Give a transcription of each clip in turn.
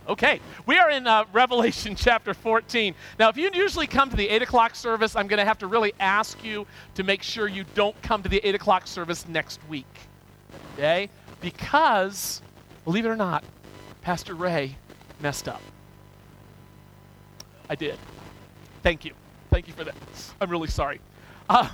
Okay, we are in Revelation chapter 14. Now, if you usually come to the 8 o'clock service, I'm going to have to really ask you to make sure you don't come to the 8 o'clock service next week, okay? Because, believe it or not, Pastor Ray messed up. I did. Thank you. Thank you for that. I'm really sorry. I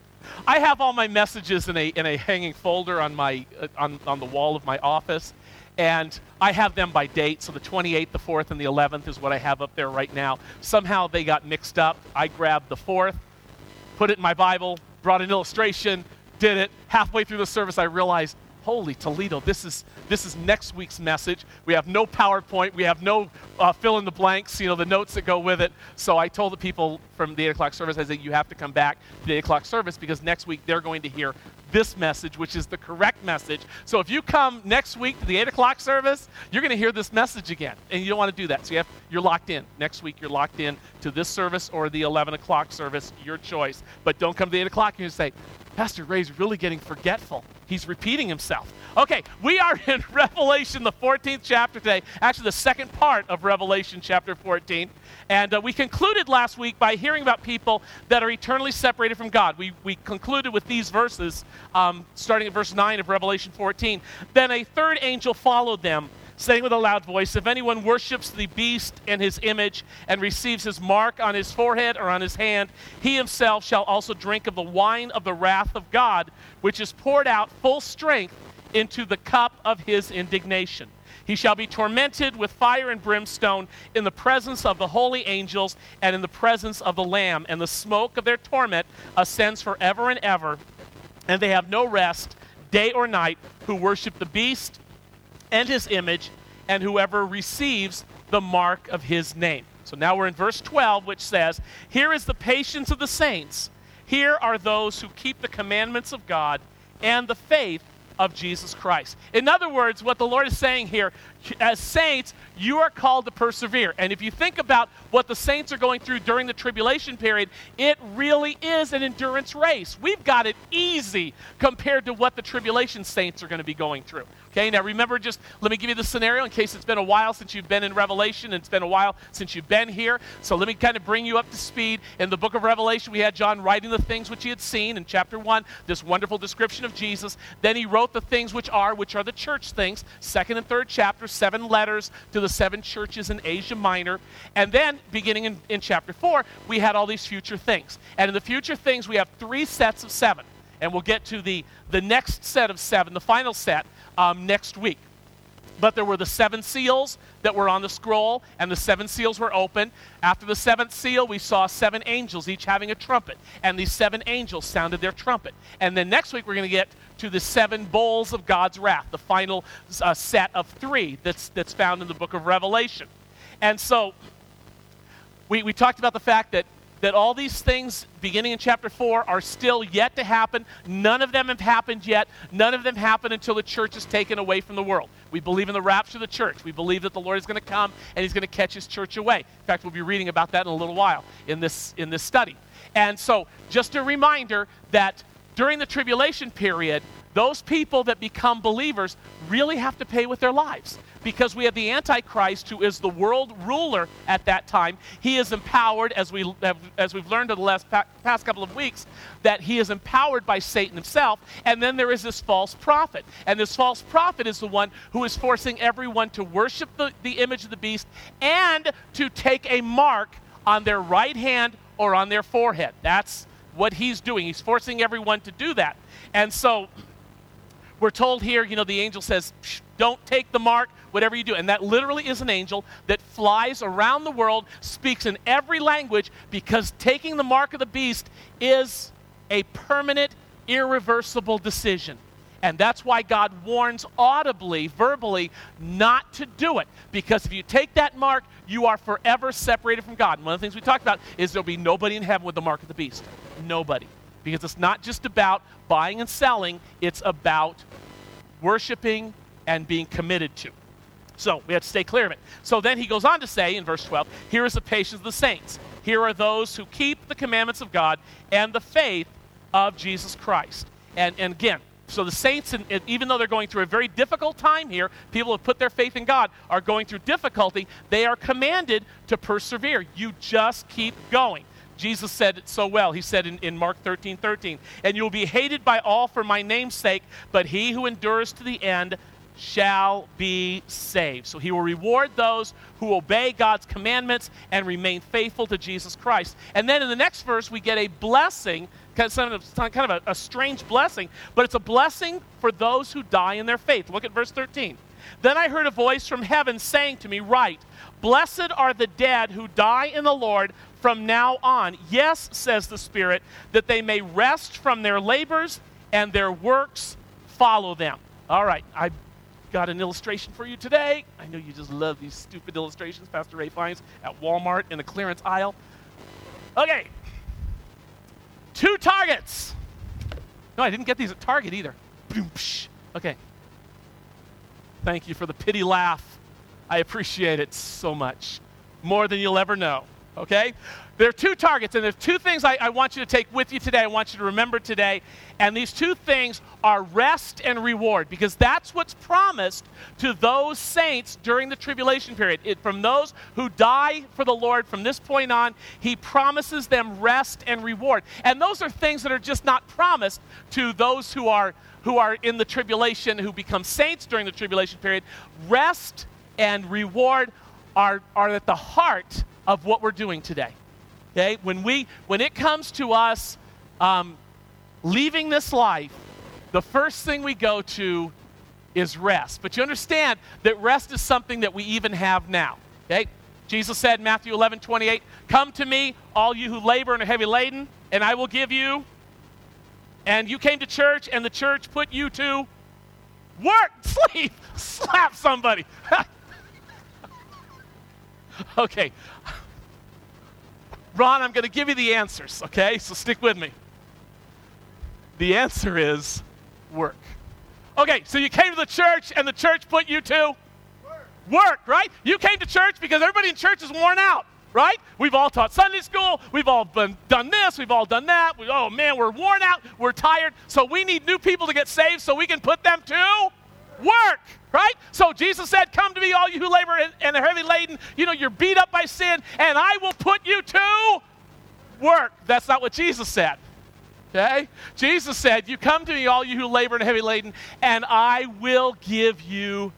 have all my messages in a hanging folder on my on the wall of my office. And I have them by date, so the 28th, the 4th, and the 11th is what I have up there right now. Somehow they got mixed up. I grabbed the 4th, put it in my Bible, brought an illustration, did it. Halfway through the service, I realized, holy Toledo, this is next week's message. We have no PowerPoint. We have no fill in the blanks, the notes that go with it. So I told the people from the 8 o'clock service, I said, you have to come back to the 8 o'clock service because next week they're going to hear this message, which is the correct message. So if you come next week to the 8 o'clock service, you're going to hear this message again, and you don't want to do that. So you're locked in. Next week, you're locked in to this service or the 11 o'clock service, your choice. But don't come to the 8 o'clock and you say, Pastor Ray's really getting forgetful. He's repeating himself. Okay, we are in Revelation, the 14th chapter today, actually the second part of Revelation chapter 14. And we concluded last week by hearing about people that are eternally separated from God. We concluded with these verses, starting at verse 9 of Revelation 14. Then a third angel followed them, saying with a loud voice, if anyone worships the beast and his image and receives his mark on his forehead or on his hand, he himself shall also drink of the wine of the wrath of God, which is poured out full strength into the cup of his indignation. He shall be tormented with fire and brimstone in the presence of the holy angels and in the presence of the Lamb. And the smoke of their torment ascends forever and ever. And they have no rest, day or night, who worship the beast and his image, and whoever receives the mark of his name. So now we're in verse 12, which says, here is the patience of the saints. Here are those who keep the commandments of God and the faith of Jesus Christ. In other words, what the Lord is saying here, as saints, you are called to persevere. And if you think about what the saints are going through during the tribulation period, it really is an endurance race. We've got it easy compared to what the tribulation saints are going to be going through. Okay, now remember, just let me give you the scenario in case it's been a while since you've been in Revelation and it's been a while since you've been here. So let me kind of bring you up to speed. In the book of Revelation, we had John writing the things which he had seen in chapter 1, this wonderful description of Jesus. Then he wrote the things which are the church things, 2nd and 3rd chapter, 7 letters to the 7 churches in Asia Minor. And then, beginning in chapter 4, we had all these future things. And in the future things, we have 3 sets of 7. And we'll get to the next set of 7, the final set, next week. But there were the 7 seals that were on the scroll, and the 7 seals were opened. After the 7th seal, we saw 7 angels, each having a trumpet. And these 7 angels sounded their trumpet. And then next week, we're going to get to the 7 bowls of God's wrath, the final set of 3 that's found in the book of Revelation. And so we talked about the fact that all these things beginning in chapter 4 are still yet to happen. None of them have happened yet. None of them happen until the church is taken away from the world. We believe in the rapture of the church. We believe that the Lord is going to come and he's going to catch his church away. In fact, we'll be reading about that in a little while in this study. And so just a reminder that during the tribulation period, those people that become believers really have to pay with their lives, because we have the Antichrist, who is the world ruler at that time. He is empowered, as we've learned in the past couple of weeks, that he is empowered by Satan himself. And then there is this false prophet. And this false prophet is the one who is forcing everyone to worship the image of the beast and to take a mark on their right hand or on their forehead. That's what he's doing. He's forcing everyone to do that. And so we're told here, the angel says, don't take the mark, whatever you do. And that literally is an angel that flies around the world, speaks in every language, because taking the mark of the beast is a permanent, irreversible decision. And that's why God warns audibly, verbally, not to do it. Because if you take that mark, you are forever separated from God. And one of the things we talked about is there'll be nobody in heaven with the mark of the beast. Nobody. Because it's not just about buying and selling, it's about worshiping and being committed to. So we have to stay clear of it. So then he goes on to say in verse 12, here is the patience of the saints. Here are those who keep the commandments of God and the faith of Jesus Christ. And again, So the saints, even though they're going through a very difficult time here, people who have put their faith in God are going through difficulty, they are commanded to persevere. You just keep going. Jesus said it so well. He said in Mark 13:13, and you will be hated by all for my name's sake, but he who endures to the end shall be saved. So he will reward those who obey God's commandments and remain faithful to Jesus Christ. And then in the next verse, we get a blessing, kind of a strange blessing, but it's a blessing for those who die in their faith. Look at verse 13. Then I heard a voice from heaven saying to me, write, blessed are the dead who die in the Lord from now on. Yes, says the Spirit, that they may rest from their labors and their works follow them. All right, I got an illustration for you today. I know you just love these stupid illustrations Pastor Ray finds at Walmart in the clearance aisle. Okay. 2 targets. No, I didn't get these at Target either. Okay. Thank you for the pity laugh. I appreciate it so much. More than you'll ever know. Okay? There are 2 targets, and there's 2 things I want you to take with you today. I want you to remember today. And these 2 things are rest and reward, because that's what's promised to those saints during the tribulation period. From those who die for the Lord from this point on, he promises them rest and reward. And those are things that are just not promised to those who are in the tribulation, who become saints during the tribulation period. Rest and reward are at the heart of what we're doing today. Okay? When it comes to us leaving this life, the first thing we go to is rest. But you understand that rest is something that we even have now. Okay? Jesus said in Matthew 11:28, come to me, all you who labor and are heavy laden, and I will give you. And you came to church, and the church put you to work, sleep, slap somebody. Okay. Ron, I'm going to give you the answers, okay? So stick with me. The answer is work. Okay, so you came to the church, and the church put you to work, right? You came to church because everybody in church is worn out, right? We've all taught Sunday school. We've all done this. We've all done that. Oh, man, we're worn out. We're tired. So we need new people to get saved so we can put them to work, right? So Jesus said, come to me, all you who labor and are heavy laden. You know, you're beat up by sin, and I will put you to work. That's not what Jesus said, okay? Jesus said, you come to me, all you who labor and are heavy laden, and I will give you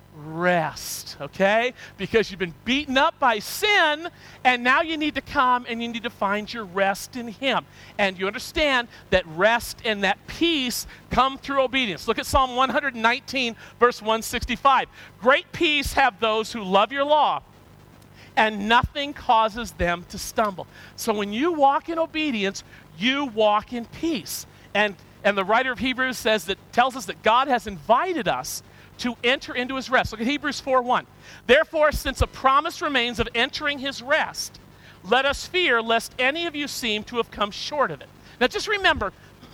rest, okay? Because you've been beaten up by sin, and now you need to come and you need to find your rest in him. And you understand that rest and that peace come through obedience. Look at Psalm 119, verse 165. Great peace have those who love your law, and nothing causes them to stumble. So when you walk in obedience, you walk in peace. And the writer of Hebrews tells us that God has invited us to enter into his rest. Look at Hebrews 4:1. Therefore, since a promise remains of entering his rest, let us fear lest any of you seem to have come short of it. Now just remember,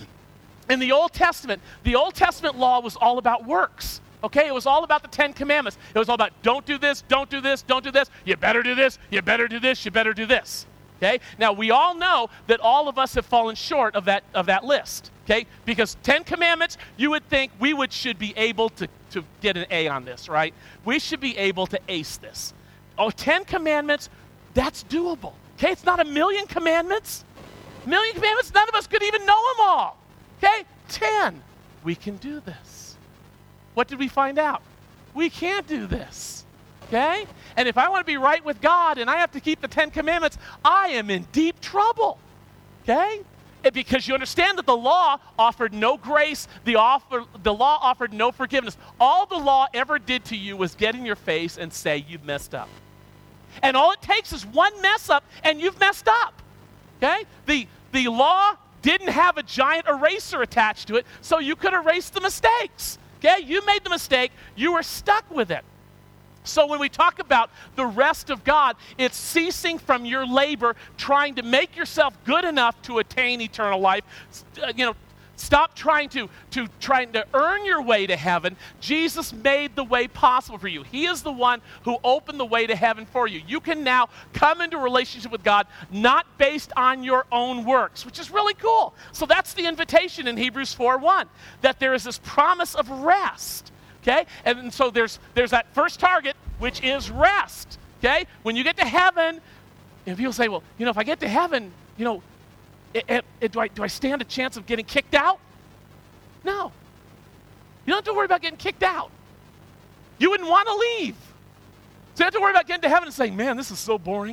in the Old Testament law was all about works. Okay? It was all about the 10 Commandments. It was all about don't do this, don't do this, don't do this. You better do this, you better do this, you better do this. Okay? Now, we all know that all of us have fallen short of that list. Okay? Because 10 Commandments, you would think should be able to get an A on this, right? We should be able to ace this. 10 Commandments, that's doable. Okay? It's not a million commandments. A million commandments, none of us could even know them all. Okay? 10. We can do this. What did we find out? We can't do this. Okay? And if I want to be right with God and I have to keep the 10 Commandments, I am in deep trouble. Okay? Because you understand that the law offered no grace, the law offered no forgiveness. All the law ever did to you was get in your face and say, you've messed up. And all it takes is one mess up and you've messed up. Okay? The law didn't have a giant eraser attached to it, so you could erase the mistakes. Okay? You made the mistake, you were stuck with it. So when we talk about the rest of God, it's ceasing from your labor, trying to make yourself good enough to attain eternal life, Stop trying to earn your way to heaven. Jesus made the way possible for you. He is the one who opened the way to heaven for you. You can now come into a relationship with God not based on your own works, which is really cool. So that's the invitation in Hebrews 4:1, that there is this promise of rest. Okay? And so there's that first target, which is rest. Okay? When you get to heaven, and people say, well, if I get to heaven, do I stand a chance of getting kicked out? No. You don't have to worry about getting kicked out. You wouldn't want to leave. So you have to worry about getting to heaven and saying, man, this is so boring.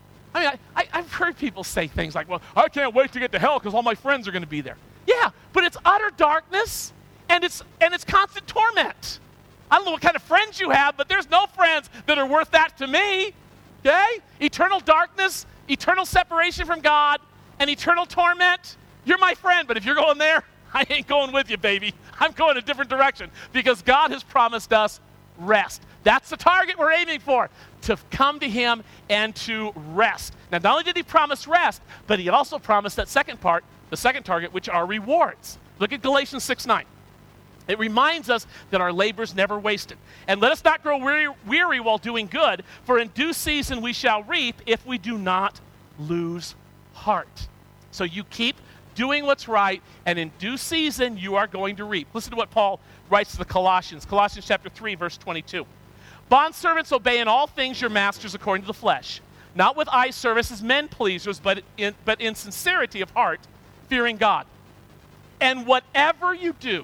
I mean, I've heard people say things like, well, I can't wait to get to hell because all my friends are going to be there. Yeah, but it's utter darkness. And it's constant torment. I don't know what kind of friends you have, but there's no friends that are worth that to me. Okay? Eternal darkness, eternal separation from God, and eternal torment. You're my friend, but if you're going there, I ain't going with you, baby. I'm going a different direction because God has promised us rest. That's the target we're aiming for, to come to him and to rest. Now, not only did he promise rest, but he also promised that second part, the second target, which are rewards. Look at Galatians 6:9. It reminds us that our labor is never wasted. And let us not grow weary while doing good, for in due season we shall reap if we do not lose heart. So you keep doing what's right, and in due season you are going to reap. Listen to what Paul writes to the Colossians. Colossians chapter 3, verse 22. Bondservants, obey in all things your masters according to the flesh, not with eye service as men pleasers, but in sincerity of heart, fearing God. And whatever you do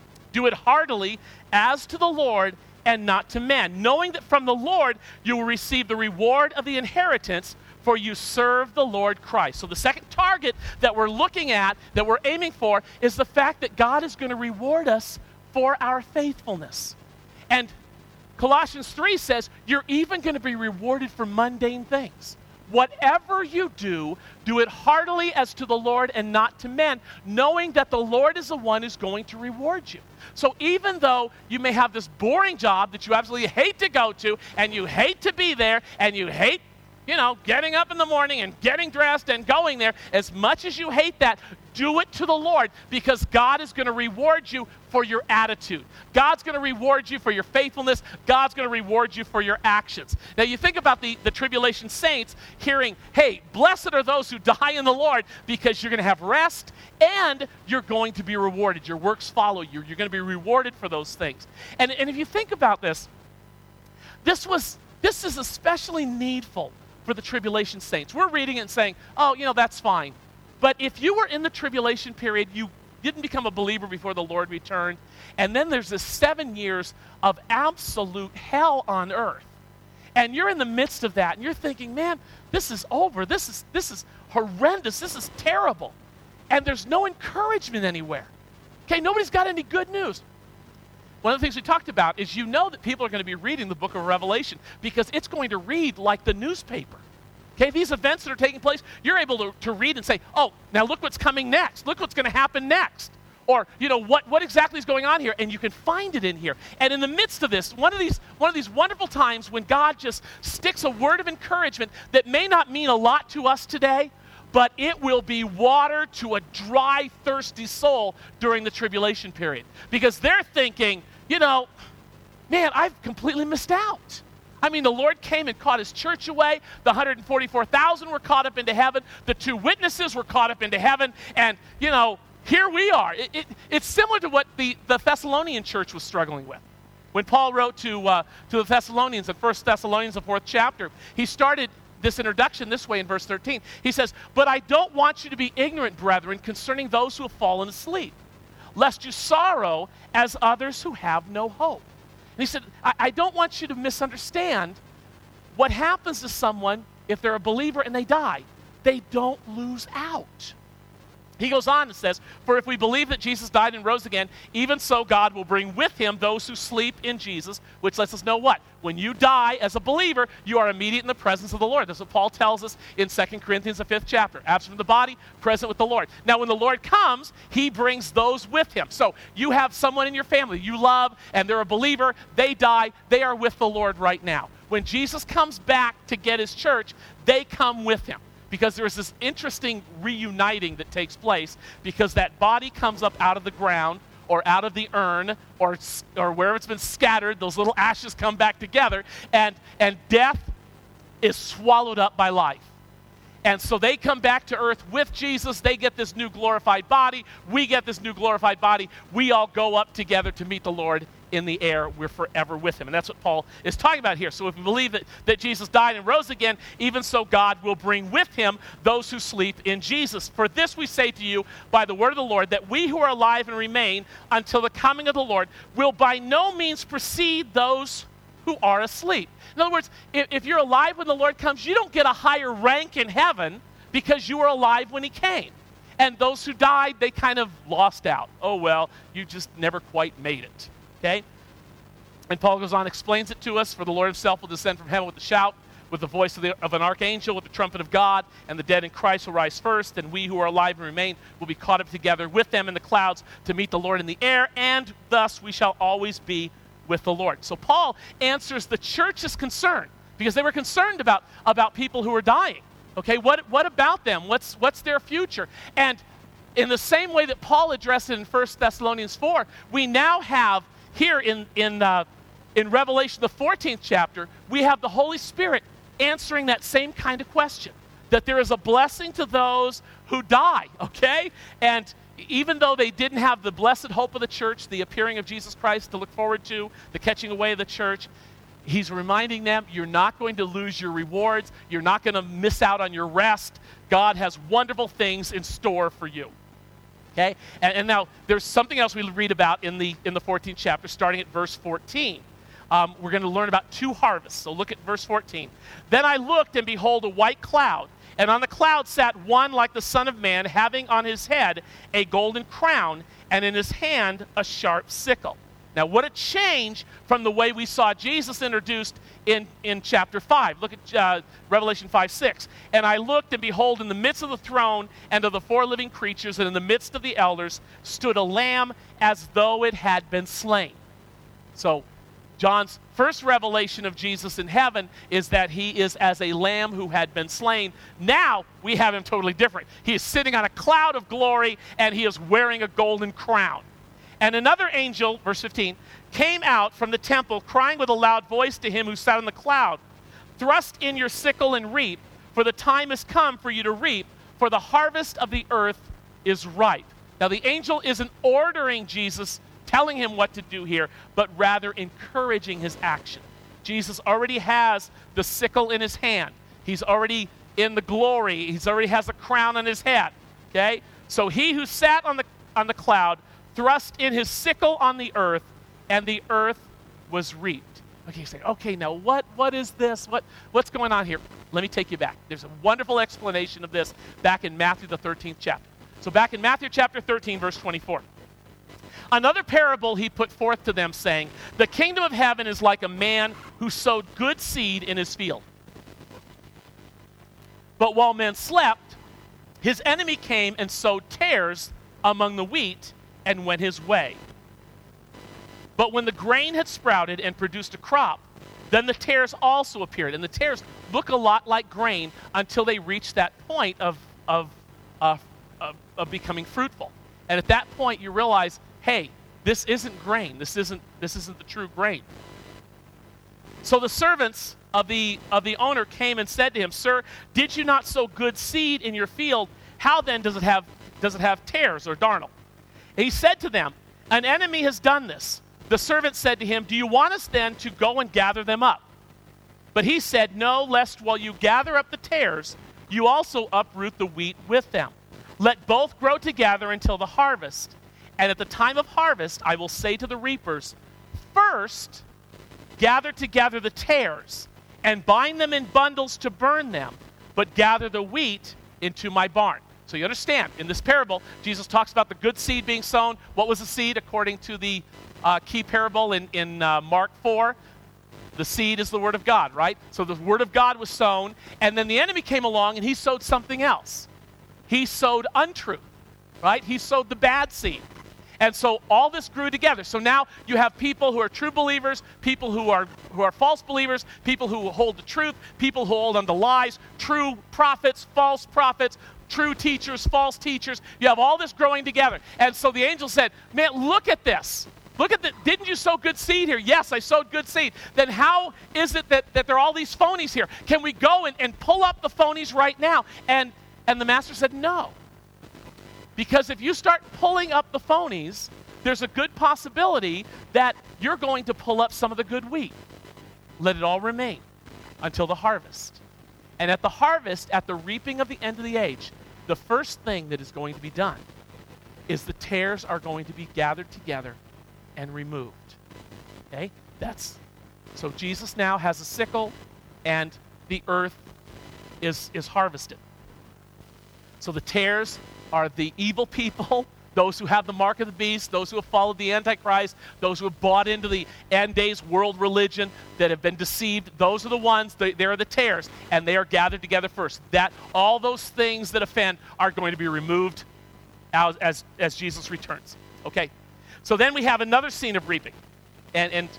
it heartily as to the Lord and not to men, knowing that from the Lord you will receive the reward of the inheritance, for you serve the Lord Christ. So the second target that we're looking at, that we're aiming for, is the fact that God is going to reward us for our faithfulness. And Colossians 3 says you're even going to be rewarded for mundane things. Whatever you do it heartily as to the Lord and not to men, knowing that the Lord is the one who's going to reward you. So even though you may have this boring job that you absolutely hate to go to, and you hate to be there, and you hate, getting up in the morning and getting dressed and going there, as much as you hate that, do it to the Lord, because God is going to reward you for your attitude. God's going to reward you for your faithfulness. God's going to reward you for your actions. Now you think about the tribulation saints hearing, hey, blessed are those who die in the Lord, because you're going to have rest and you're going to be rewarded. Your works follow you. You're going to be rewarded for those things. And if you think about this is especially needful for the tribulation saints. We're reading it and saying, oh, that's fine. But if you were in the tribulation period, you didn't become a believer before the Lord returned, and then there's this 7 years of absolute hell on earth, and you're in the midst of that, and you're thinking, man, this is over. This is horrendous. This is terrible. And there's no encouragement anywhere. Okay, nobody's got any good news. One of the things we talked about is that people are going to be reading the book of Revelation because it's going to read like the newspaper. Okay, these events that are taking place, you're able to read and say, oh, now look what's coming next. Look what's going to happen next. Or, what exactly is going on here? And you can find it in here. And in the midst of this, one of these wonderful times when God just sticks a word of encouragement that may not mean a lot to us today, but it will be water to a dry, thirsty soul during the tribulation period. Because they're thinking, man, I've completely missed out. I mean, the Lord came and caught his church away. The 144,000 were caught up into heaven. The 2 witnesses were caught up into heaven. And, here we are. It's similar to what the Thessalonian church was struggling with. When Paul wrote to the Thessalonians in 1 Thessalonians, the 4th chapter, he started this introduction this way in verse 13. He says, but I don't want you to be ignorant, brethren, concerning those who have fallen asleep, lest you sorrow as others who have no hope. And he said, I don't want you to misunderstand what happens to someone if they're a believer and they die. They don't lose out. He goes on and says, for if we believe that Jesus died and rose again, even so God will bring with him those who sleep in Jesus, which lets us know what? When you die as a believer, you are immediate in the presence of the Lord. That's what Paul tells us in 2 Corinthians, the 5th chapter. Absent from the body, present with the Lord. Now, when the Lord comes, he brings those with him. So you have someone in your family you love, and they're a believer. They die. They are with the Lord right now. When Jesus comes back to get his church, they come with him. because there's this interesting reuniting that takes place because that body comes up out of the ground or out of the urn or wherever it's been scattered. Those little ashes come back together, and death is swallowed up by life. And so they come back to earth with Jesus. They get this new glorified body. We get this new glorified body. We all go up together to meet the Lord in the air. We're forever with him. And that's what Paul is talking about here. So if we believe that Jesus died and rose again, even so God will bring with him those who sleep in Jesus. For this we say to you by the word of the Lord, that we who are alive and remain until the coming of the Lord will by no means precede those who are asleep. In other words, if you're alive when the Lord comes, you don't get a higher rank in heaven because you were alive when he came. And those who died, they kind of lost out. Oh, well, you just never quite made it. Okay? And Paul goes on, explains it to us. For the Lord himself will descend from heaven with a shout, with the voice of an archangel, with the trumpet of God, and the dead in Christ will rise first, and we who are alive and remain will be caught up together with them in the clouds to meet the Lord in the air, and thus we shall always be with the Lord. So Paul answers the church's concern, because they were concerned about people who were dying. Okay, what about them? What's their future? And in the same way that Paul addressed it in 1 Thessalonians 4, we now have here in Revelation, the 14th chapter, we have the Holy Spirit answering that same kind of question, that there is a blessing to those who die, okay? And even though they didn't have the blessed hope of the church, the appearing of Jesus Christ to look forward to, the catching away of the church, he's reminding them, you're not going to lose your rewards. You're not going to miss out on your rest. God has wonderful things in store for you. Okay? And now there's something else we read about in the 14th chapter, starting at verse 14. We're going to learn about two harvests. So look at verse 14. Then I looked, and behold, a white cloud. And on the cloud sat one like the Son of Man, having on his head a golden crown, and in his hand a sharp sickle. Now, what a change from the way we saw Jesus introduced in chapter 5. Look at Revelation 5:6. And I looked, and behold, in the midst of the throne and of the four living creatures, and in the midst of the elders, stood a lamb as though it had been slain. So, John's first revelation of Jesus in heaven is that he is as a lamb who had been slain. Now we have him totally different. He is sitting on a cloud of glory, and he is wearing a golden crown. And another angel, verse 15, came out from the temple, crying with a loud voice to him who sat on the cloud, thrust in your sickle and reap, for the time has come for you to reap, for the harvest of the earth is ripe. Now the angel isn't ordering Jesus, telling him what to do here, but rather encouraging his action. Jesus already has the sickle in his hand. He's already in the glory. He's already has a crown on his head. Okay? So he who sat on the cloud thrust in his sickle on the earth, and the earth was reaped. Okay, you say, okay, now what is this? What's going on here? Let me take you back. There's a wonderful explanation of this back in Matthew, the 13th chapter. So back in Matthew chapter 13, verse 24. Another parable he put forth to them, saying, the kingdom of heaven is like a man who sowed good seed in his field. But while men slept, his enemy came and sowed tares among the wheat and went his way. But when the grain had sprouted and produced a crop, then the tares also appeared. And the tares look a lot like grain until they reach that point of becoming fruitful. And at that point you realize, hey, this isn't grain. This isn't the true grain. So the servants of the owner came and said to him, Sir, did you not sow good seed in your field? How then does it have tares or darnel? And he said to them, an enemy has done this. The servant said to him, do you want us then to go and gather them up? But he said, no, lest while you gather up the tares, you also uproot the wheat with them. Let both grow together until the harvest. And at the time of harvest, I will say to the reapers, first, gather together the tares, and bind them in bundles to burn them, but gather the wheat into my barn. So you understand, in this parable, Jesus talks about the good seed being sown. What was the seed according to the key parable in Mark 4? The seed is the word of God, right? So the word of God was sown, and then the enemy came along and he sowed something else. He sowed untruth, right? He sowed the bad seed. And so all this grew together. So now you have people who are true believers, people who are false believers, people who hold the truth, people who hold on to lies, true prophets, false prophets, true teachers, false teachers. You have all this growing together. And so the angel said, man, look at this. Didn't you sow good seed here? Yes, I sowed good seed. Then how is it that there are all these phonies here? Can we go and pull up the phonies right now? And the master said, no. Because if you start pulling up the phonies, there's a good possibility that you're going to pull up some of the good wheat. Let it all remain until the harvest. And at the harvest, at the reaping of the end of the age, the first thing that is going to be done is the tares are going to be gathered together and removed. Okay? So Jesus now has a sickle, and the earth is harvested. So the tares are the evil people, those who have the mark of the beast, those who have followed the Antichrist, those who have bought into the end days world religion, that have been deceived. Those are the ones, they are the tares, and they are gathered together first. All those things that offend are going to be removed as Jesus returns. Okay, so then we have another scene of reaping. And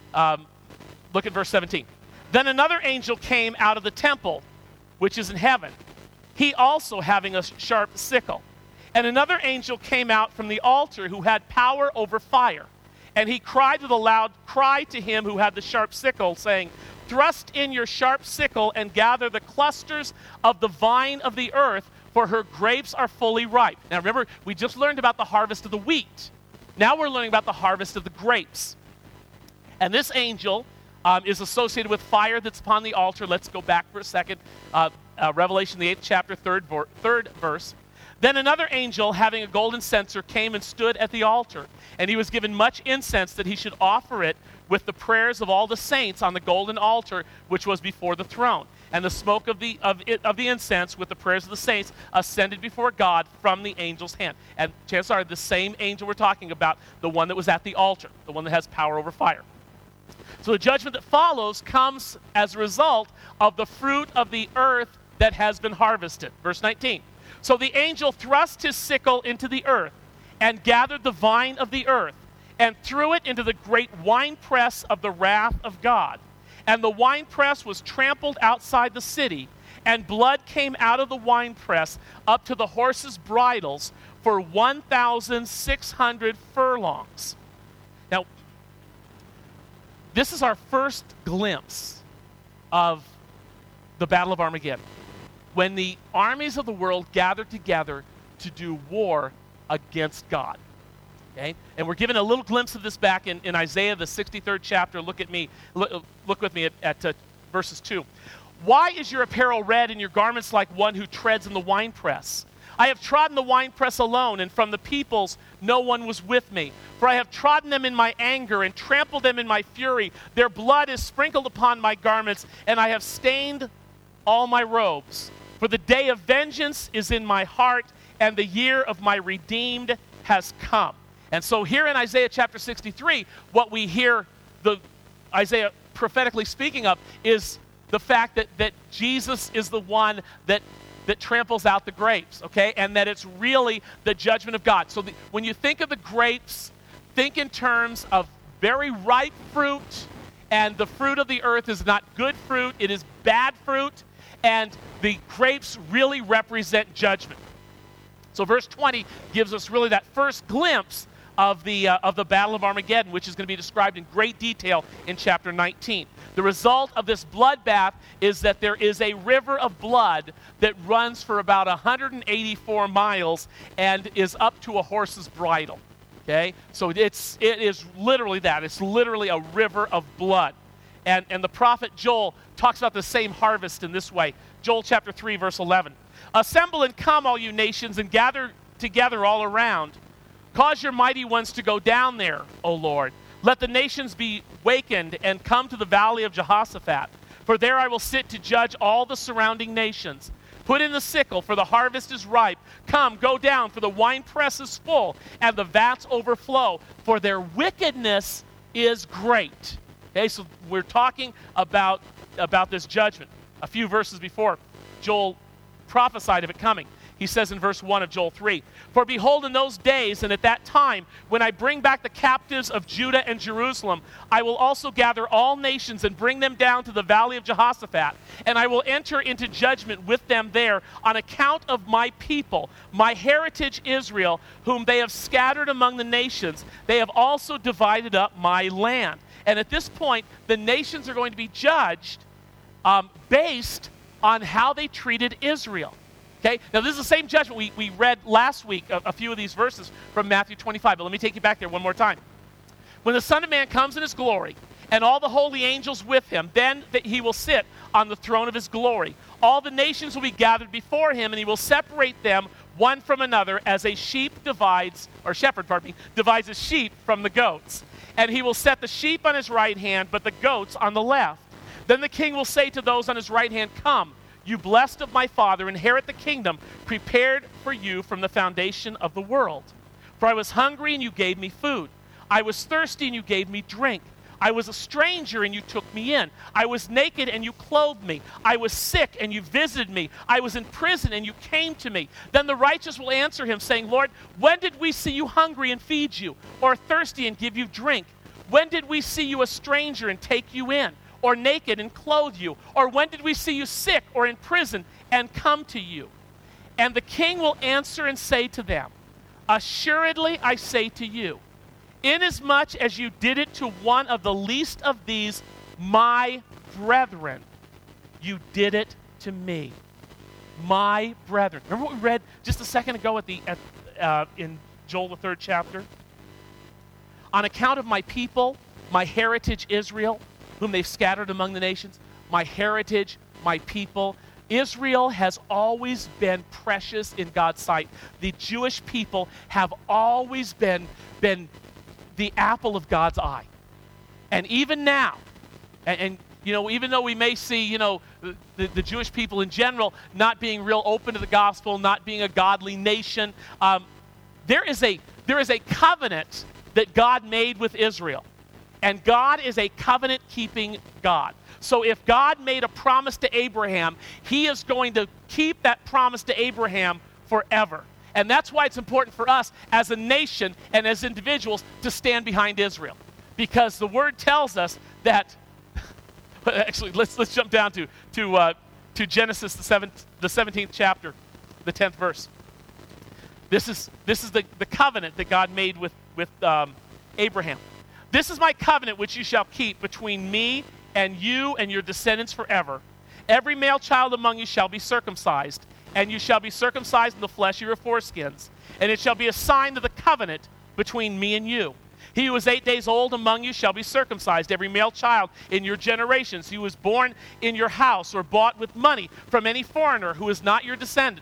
look at verse 17. Then another angel came out of the temple, which is in heaven, he also having a sharp sickle. And another angel came out from the altar who had power over fire. And he cried with a loud cry to him who had the sharp sickle, saying, thrust in your sharp sickle and gather the clusters of the vine of the earth, for her grapes are fully ripe. Now remember, we just learned about the harvest of the wheat. Now we're learning about the harvest of the grapes. And this angel is associated with fire that's upon the altar. Let's go back for a second. Revelation, the 8th chapter, 3rd verse. Then another angel, having a golden censer, came and stood at the altar. And he was given much incense that he should offer it with the prayers of all the saints on the golden altar which was before the throne. And the smoke of the incense with the prayers of the saints ascended before God from the angel's hand. And chances are the same angel we're talking about, the one that was at the altar, the one that has power over fire. So the judgment that follows comes as a result of the fruit of the earth that has been harvested. Verse 19. So the angel thrust his sickle into the earth and gathered the vine of the earth and threw it into the great winepress of the wrath of God. And the winepress was trampled outside the city, and blood came out of the winepress up to the horses' bridles for 1,600 furlongs. Now, this is our first glimpse of the Battle of Armageddon, when the armies of the world gathered together to do war against God. Okay? And we're given a little glimpse of this back in Isaiah, the 63rd chapter. Look at me. Look with me at verses 2. Why is your apparel red and your garments like one who treads in the winepress? I have trodden the winepress alone, and from the peoples no one was with me. For I have trodden them in my anger and trampled them in my fury. Their blood is sprinkled upon my garments, and I have stained all my robes. For the day of vengeance is in my heart, and the year of my redeemed has come. And so here in Isaiah chapter 63, what we hear Isaiah prophetically speaking of is the fact that Jesus is the one that tramples out the grapes, okay? And that it's really the judgment of God. So when you think of the grapes, think in terms of very ripe fruit, and the fruit of the earth is not good fruit, it is bad fruit, and the grapes really represent judgment. So verse 20 gives us really that first glimpse of the Battle of Armageddon, which is going to be described in great detail in chapter 19. The result of this bloodbath is that there is a river of blood that runs for about 184 miles and is up to a horse's bridle. Okay? So it is literally that. It's literally a river of blood. And the prophet Joel talks about the same harvest in this way. Joel chapter 3, verse 11. Assemble and come, all you nations, and gather together all around. Cause your mighty ones to go down there, O Lord. Let the nations be wakened and come to the valley of Jehoshaphat. For there I will sit to judge all the surrounding nations. Put in the sickle, for the harvest is ripe. Come, go down, for the winepress is full, and the vats overflow. For their wickedness is great. Okay, so we're talking about this judgment. A few verses before, Joel prophesied of it coming. He says in verse 1 of Joel 3, "For behold, in those days and at that time, when I bring back the captives of Judah and Jerusalem, I will also gather all nations and bring them down to the valley of Jehoshaphat, and I will enter into judgment with them there on account of my people, my heritage Israel, whom they have scattered among the nations. They have also divided up my land." And at this point, the nations are going to be judged based on how they treated Israel. Okay, now this is the same judgment we read last week, a few of these verses from Matthew 25, but let me take you back there one more time. "When the Son of Man comes in his glory, and all the holy angels with him, then he will sit on the throne of his glory. All the nations will be gathered before him, and he will separate them one from another as a shepherd divides the sheep from the goats. And he will set the sheep on his right hand, but the goats on the left. Then the king will say to those on his right hand, 'Come, you blessed of my Father, inherit the kingdom prepared for you from the foundation of the world. For I was hungry, and you gave me food. I was thirsty, and you gave me drink. I was a stranger, and you took me in. I was naked, and you clothed me. I was sick, and you visited me. I was in prison, and you came to me.' Then the righteous will answer him, saying, 'Lord, when did we see you hungry and feed you, or thirsty and give you drink? When did we see you a stranger and take you in, or naked and clothe you? Or when did we see you sick or in prison and come to you?' And the king will answer and say to them, 'Assuredly I say to you, inasmuch as you did it to one of the least of these, my brethren, you did it to me.'" My brethren. Remember what we read just a second ago in Joel the 3rd chapter? "On account of my people, my heritage Israel, whom they've scattered among the nations," my heritage, my people. Israel has always been precious in God's sight. The Jewish people have always been the apple of God's eye. And even now, and you know, even though we may see, you know, the Jewish people in general not being real open to the gospel, not being a godly nation, there is a covenant that God made with Israel. And God is a covenant-keeping God. So if God made a promise to Abraham, he is going to keep that promise to Abraham forever. And that's why it's important for us as a nation and as individuals to stand behind Israel. Because the word tells us that, actually, let's jump down to Genesis, the 17th chapter, the 10th verse. This is the covenant that God made with Abraham. "This is my covenant which you shall keep between me and you and your descendants forever. Every male child among you shall be circumcised, and you shall be circumcised in the flesh of your foreskins. And it shall be a sign of the covenant between me and you. He who is 8 days old among you shall be circumcised, every male child in your generations, who was born in your house or bought with money from any foreigner who is not your descendant.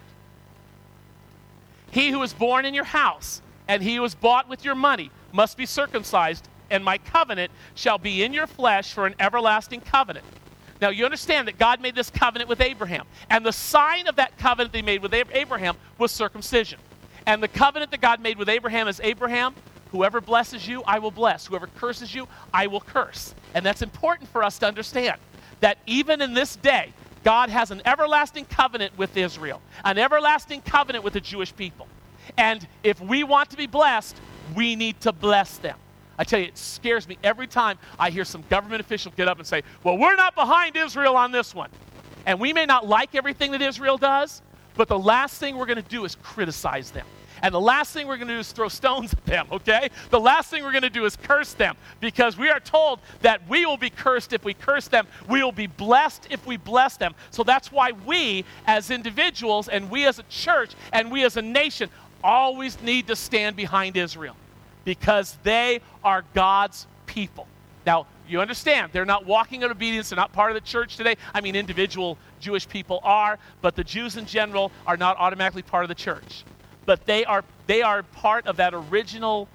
He who is born in your house and he who is bought with your money must be circumcised, and my covenant shall be in your flesh for an everlasting covenant." Now you understand that God made this covenant with Abraham. And the sign of that covenant they made with Abraham was circumcision. And the covenant that God made with Abraham is, "Abraham, whoever blesses you, I will bless. Whoever curses you, I will curse." And that's important for us to understand, that even in this day, God has an everlasting covenant with Israel, an everlasting covenant with the Jewish people. And if we want to be blessed, we need to bless them. I tell you, it scares me every time I hear some government official get up and say, "Well, we're not behind Israel on this one." And we may not like everything that Israel does, but the last thing we're going to do is criticize them. And the last thing we're going to do is throw stones at them, okay? The last thing we're going to do is curse them, because we are told that we will be cursed if we curse them. We will be blessed if we bless them. So that's why we as individuals and we as a church and we as a nation always need to stand behind Israel, because they are God's people. Now, you understand, they're not walking in obedience. They're not part of the church today. I mean, individual Jewish people are, but the Jews in general are not automatically part of the church. But they are part of that original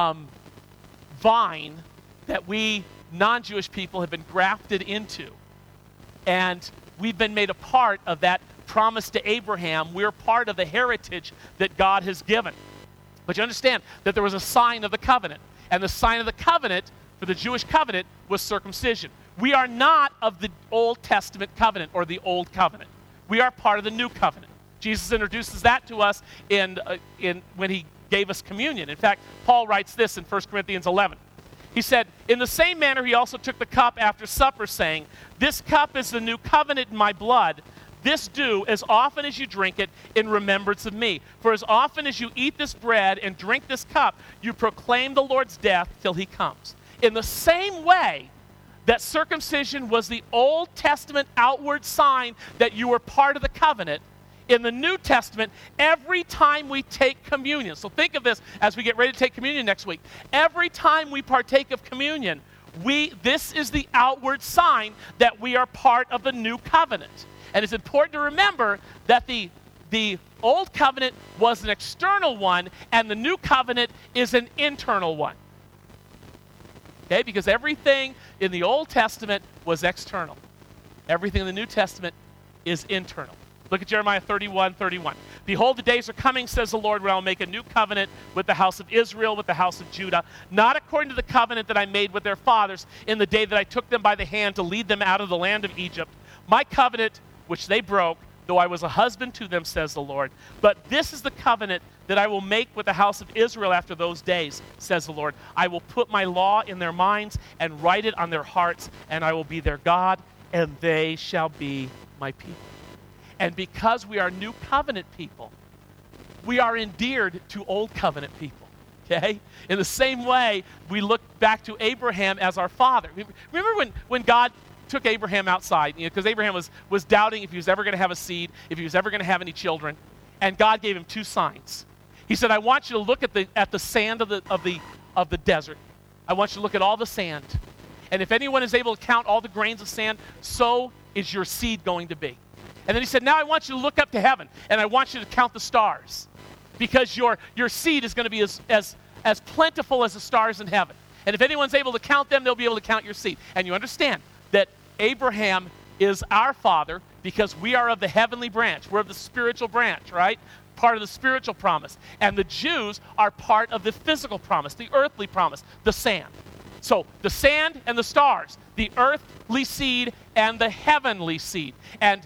vine that we non-Jewish people have been grafted into. And we've been made a part of that promise to Abraham. We're part of the heritage that God has given. But you understand that there was a sign of the covenant. And the sign of the covenant, for the Jewish covenant, was circumcision. We are not of the Old Testament covenant or the Old Covenant. We are part of the New Covenant. Jesus introduces that to us in when he gave us communion. In fact, Paul writes this in 1 Corinthians 11. He said, "In the same manner he also took the cup after supper, saying, 'This cup is the new covenant in my blood. This do as often as you drink it in remembrance of me. For as often as you eat this bread and drink this cup, you proclaim the Lord's death till he comes.'" In the same way that circumcision was the Old Testament outward sign that you were part of the covenant, in the New Testament, every time we take communion, so think of this as we get ready to take communion next week. Every time we partake of communion, this is the outward sign that we are part of the new covenant. And it's important to remember that the old covenant was an external one, and the new covenant is an internal one. Okay, because everything in the Old Testament was external. Everything in the New Testament is internal. Look at Jeremiah 31:31. "Behold, the days are coming, says the Lord, when I will make a new covenant with the house of Israel, with the house of Judah, not according to the covenant that I made with their fathers in the day that I took them by the hand to lead them out of the land of Egypt. My covenant, which they broke, though I was a husband to them, says the Lord. But this is the covenant that I will make with the house of Israel after those days, says the Lord. I will put my law in their minds and write it on their hearts, and I will be their God, and they shall be my people." And because we are new covenant people, we are endeared to old covenant people, okay? In the same way, we look back to Abraham as our father. Remember when God took Abraham outside, because Abraham was doubting if he was ever going to have a seed, if he was ever going to have any children, and God gave him two signs. He said, "I want you to look at the sand of the desert. I want you to look at all the sand. And if anyone is able to count all the grains of sand, so is your seed going to be." And then he said, "Now I want you to look up to heaven, and I want you to count the stars, because your seed is going to be as plentiful as the stars in heaven. And if anyone's able to count them, they'll be able to count your seed." And you understand that Abraham is our father because we are of the heavenly branch. We're of the spiritual branch, right? Part of the spiritual promise. And the Jews are part of the physical promise, the earthly promise, the sand. So the sand and the stars, the earthly seed and the heavenly seed. And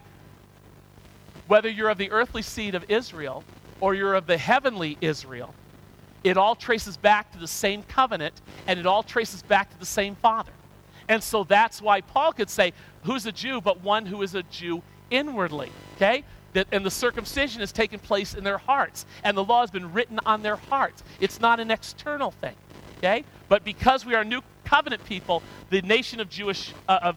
whether you're of the earthly seed of Israel or you're of the heavenly Israel, it all traces back to the same covenant, and it all traces back to the same Father. And so that's why Paul could say, who's a Jew but one who is a Jew inwardly, okay? And the circumcision has taken place in their hearts, and the law has been written on their hearts. It's not an external thing, okay? But because we are new covenant people, the nation of the Jews,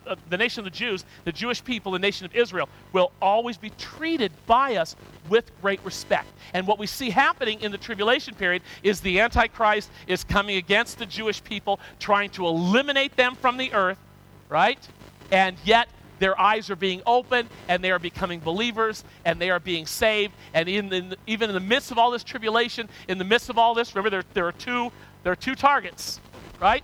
the Jewish people, the nation of Israel, will always be treated by us with great respect. And what we see happening in the tribulation period is the Antichrist is coming against the Jewish people, trying to eliminate them from the earth, right? And yet their eyes are being opened, and they are becoming believers, and they are being saved. And even in the midst of all this tribulation, in the midst of all this, remember there are two targets, right?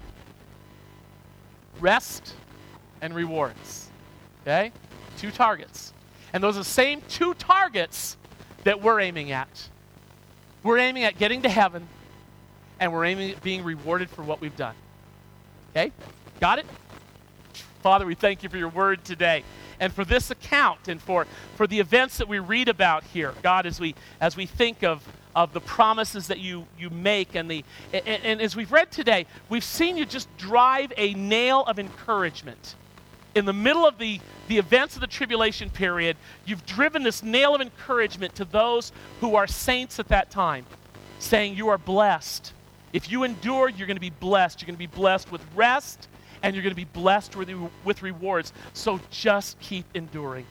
Rest and rewards, okay? Two targets. And those are the same two targets that we're aiming at. We're aiming at getting to heaven, and we're aiming at being rewarded for what we've done. Okay? Got it? Father, we thank you for your word today, and for this account, and for the events that we read about here. God, as we think of the promises that you make, and as we've read today, we've seen you just drive a nail of encouragement. In the middle of the events of the tribulation period, you've driven this nail of encouragement to those who are saints at that time, saying you are blessed. If you endure, you're going to be blessed. You're going to be blessed with rest, and you're going to be blessed with rewards. So just keep enduring.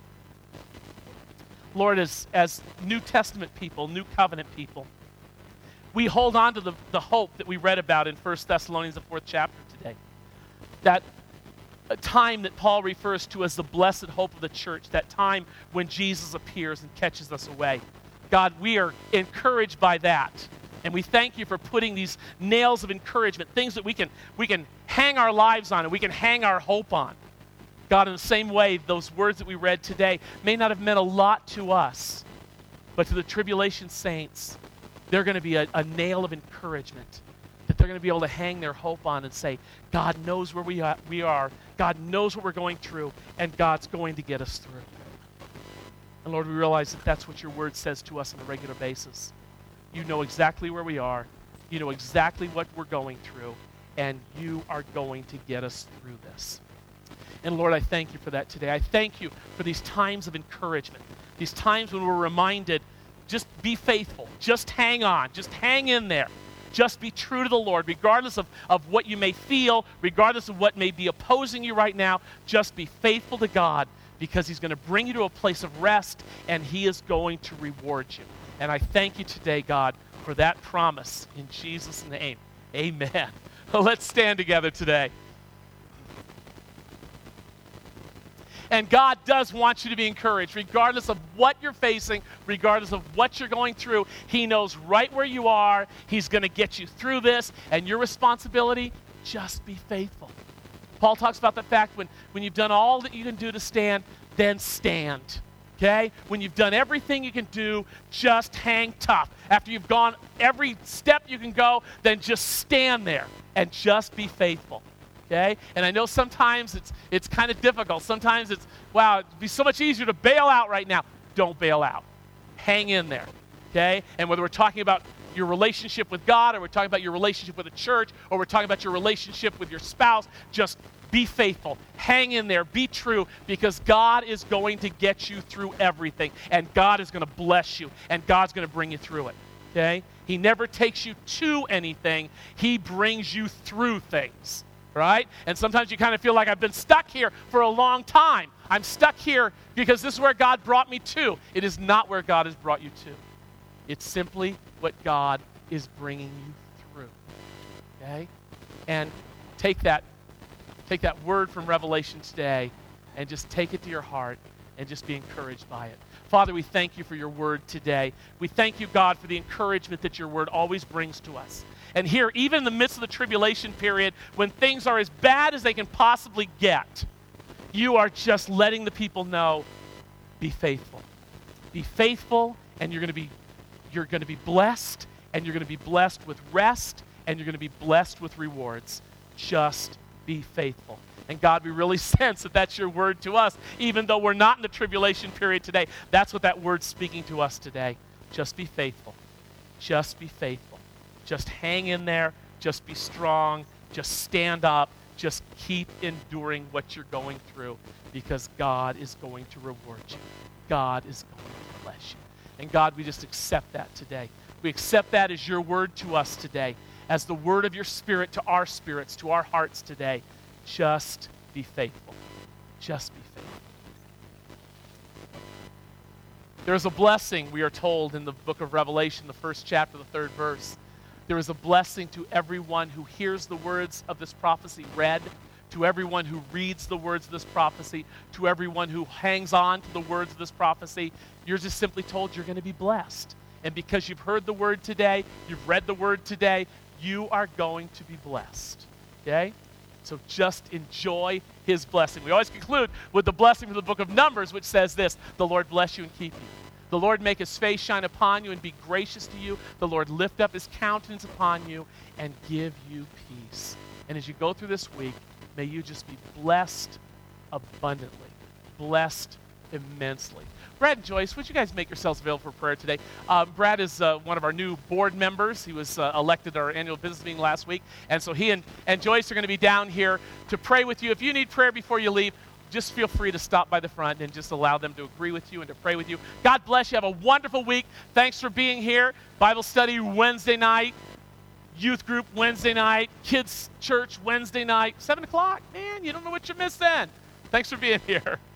Lord, as New Testament people, New Covenant people, we hold on to the hope that we read about in 1 Thessalonians, the 4th chapter today. That a time that Paul refers to as the blessed hope of the church, that time when Jesus appears and catches us away. God, we are encouraged by that. And we thank you for putting these nails of encouragement, things that we can hang our lives on and we can hang our hope on. God, in the same way, those words that we read today may not have meant a lot to us, but to the tribulation saints, they're going to be a nail of encouragement that they're going to be able to hang their hope on and say, God knows where we are. God knows what we're going through, and God's going to get us through. And Lord, we realize that that's what your word says to us on a regular basis. You know exactly where we are. You know exactly what we're going through. And you are going to get us through this. And Lord, I thank you for that today. I thank you for these times of encouragement, these times when we're reminded, just be faithful, just hang on, just hang in there. Just be true to the Lord, regardless of what you may feel, regardless of what may be opposing you right now. Just be faithful to God, because he's going to bring you to a place of rest, and he is going to reward you. And I thank you today, God, for that promise in Jesus' name. Amen. Let's stand together today. And God does want you to be encouraged, regardless of what you're facing, regardless of what you're going through. He knows right where you are. He's going to get you through this. And your responsibility, just be faithful. Paul talks about the fact when you've done all that you can do to stand, then stand. Okay? When you've done everything you can do, just hang tough. After you've gone every step you can go, then just stand there and just be faithful. Okay? And I know sometimes it's kind of difficult. Sometimes it's, wow, it'd be so much easier to bail out right now. Don't bail out. Hang in there. Okay? And whether we're talking about your relationship with God, or we're talking about your relationship with the church, or we're talking about your relationship with your spouse, just be faithful. Hang in there. Be true, because God is going to get you through everything. And God is going to bless you. And God's going to bring you through it. Okay? He never takes you to anything. He brings you through things. Right? And sometimes you kind of feel like, I've been stuck here for a long time. I'm stuck here because this is where God brought me to. It is not where God has brought you to. It's simply what God is bringing you through. Okay? And take that word from Revelation today and just take it to your heart and just be encouraged by it. Father, we thank you for your word today. We thank you, God, for the encouragement that your word always brings to us. And here, even in the midst of the tribulation period, when things are as bad as they can possibly get, you are just letting the people know, be faithful. Be faithful, and you're going to be blessed, and you're going to be blessed with rest, and you're going to be blessed with rewards. Just be faithful. And God, we really sense that that's your word to us, even though we're not in the tribulation period today. That's what that word's speaking to us today. Just be faithful. Just be faithful. Just hang in there. Just be strong. Just stand up. Just keep enduring what you're going through, because God is going to reward you. God is going to bless you. And God, we just accept that today. We accept that as your word to us today, as the word of your Spirit to our spirits, to our hearts today. Just be faithful. Just be faithful. There is a blessing, we are told in the book of Revelation, the 1st chapter, the 3rd verse. There is a blessing to everyone who hears the words of this prophecy read, to everyone who reads the words of this prophecy, to everyone who hangs on to the words of this prophecy. You're just simply told you're going to be blessed. And because you've heard the word today, you've read the word today, you are going to be blessed. Okay? So just enjoy his blessing. We always conclude with the blessing from the book of Numbers, which says this: the Lord bless you and keep you. The Lord make his face shine upon you and be gracious to you. The Lord lift up his countenance upon you and give you peace. And as you go through this week, may you just be blessed abundantly, blessed immensely. Brad and Joyce, would you guys make yourselves available for prayer today? Brad is one of our new board members. He was elected at our annual business meeting last week. And so he and Joyce are going to be down here to pray with you. If you need prayer before you leave, just feel free to stop by the front and just allow them to agree with you and to pray with you. God bless you. Have a wonderful week. Thanks for being here. Bible study Wednesday night. Youth group Wednesday night. Kids church Wednesday night. 7 o'clock. Man, you don't know what you're missing. Thanks for being here.